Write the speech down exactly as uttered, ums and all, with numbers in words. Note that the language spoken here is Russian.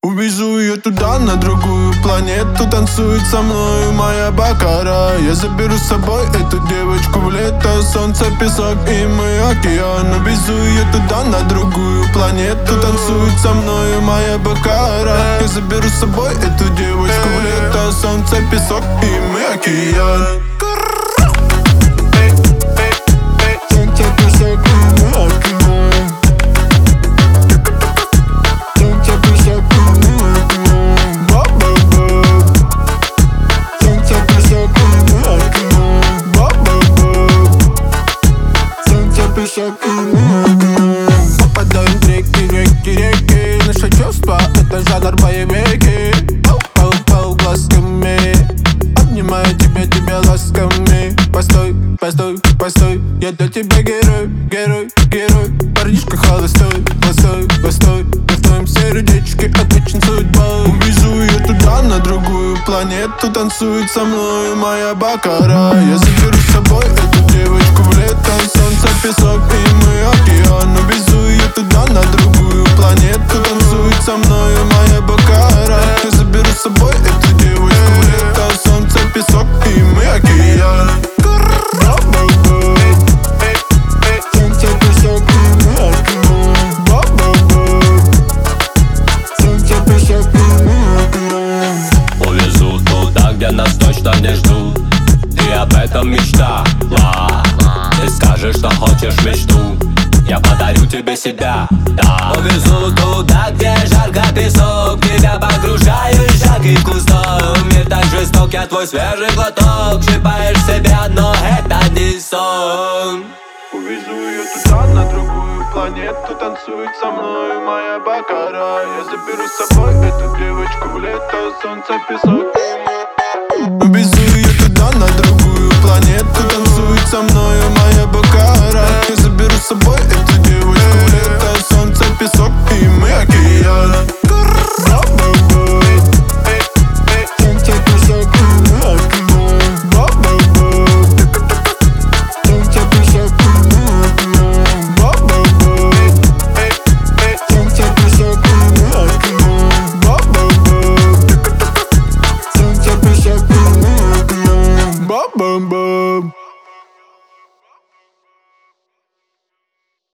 Увезу ее туда, на другую планету. Танцует со мною моя бакара. Я заберу с собой эту девочку в лето. Солнце, песок и мы океан. Увезу ее туда, на другую планету. Танцует со мною моя бакара. Я заберу с собой эту девочку в лето. Солнце, песок и мы океан. Попадаем в реки, реки, реки. Наши чувства — это жанр боевики. Пау-пау глазками, обнимаю тебя, тебя ласками. Постой, постой, постой, я для тебя герой, герой, герой. Парнишка холостой, холостой, холостой. Я в твоем сердечке отвечен судьбой. Увезу ее туда, на другую планету. Танцует со мною моя бакара. Я заберу с собой эту девочку в лето. Солнце, песок и мы океан. Увезу ее туда, на другую планету. Танцует со мною моя бакара. Я заберу с собой эту девочку в лето. Солнце, песок и мы океан. Увезу туда, где нас точно не ждут. Ты об этом мечтала. Ты скажешь, что хочешь мечту, я подарю тебе себя, да. Увезу туда, где жарко, песок. Тебя погружаю в жаркий кустом. Мир так жесток, я твой свежий глоток. Шипаешь себя, но это не сон. Увезу ее туда, на другую планету. Танцует со мной моя бакара. Я заберу с собой эту девочку в лето. Солнце, песок. Увезу ее туда, на другую планету. Танцует со мною моя бакара.